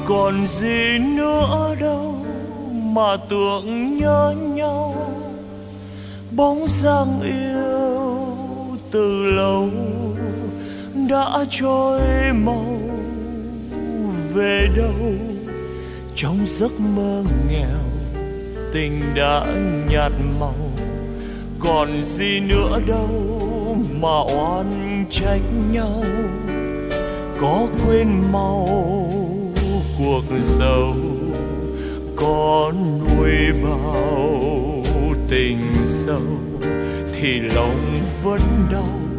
còn gì nữa đâu mà tưởng nhớ nhau. Bóng dáng yêu từ lâu đã trôi màu về đâu. Trong giấc mơ nghèo tình đã nhạt màu, còn gì nữa đâu mà oan trách nhau. Có quên mau cuộc giàu, có nuôi bao tình sâu thì lòng vẫn đau.